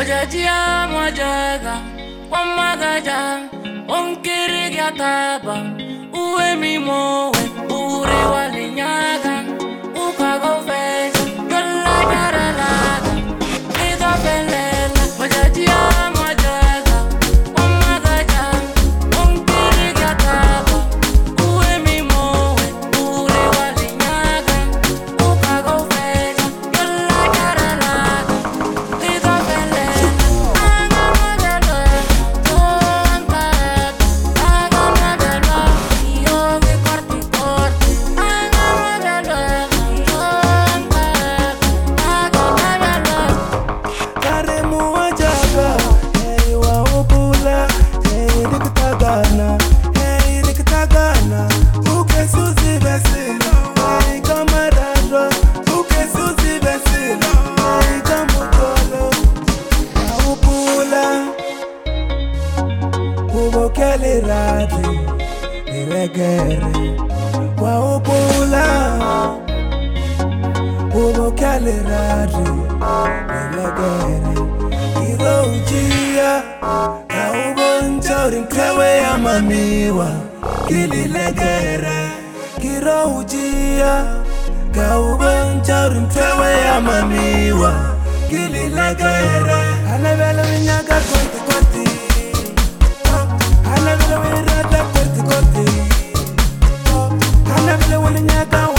Mojajia mojaga, wamagaja, onkiri gyataba, uwe mi mowe, ure walinyaga, ukago feja, yola jaralaga, nida belela. Mojajia mojaga, wamagaja, onkiri gyataba, uwe mi mowe, ure walinyaga, ukago feja, yola jaralaga, nida belela. Kelly Radley, Nilegere, Waopula, Kelly Radley, Nilegere, Kirojia, Kaubon Jorin Klewe Amaniwa, Kili Legere, Kirojia, Kaubon Jorin Klewe Amaniwa, Kili Legere, Anabella Vinyaga Conti. I'm never the winner, I'm never the winner,